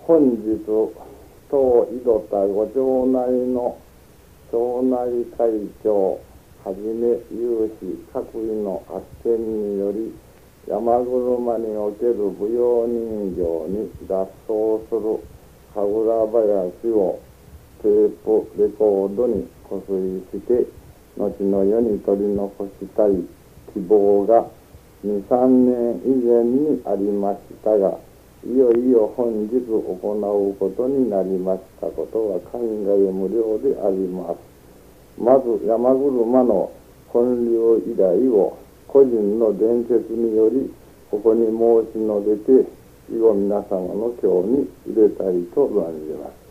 本日当井戸田ご町内の町内会長はじめ有志各位の斡旋により山車における舞踊人形に合奏する神楽囃子をテープレコードに固水して後の世に取り残したい希望が2、3年以前にありましたが、いよいよ本日行うことになりましたことは感慨無量であります。まず山車の建立以来を個人の伝説によりここに申し述べて以後皆様の今日に入れたいと存じます。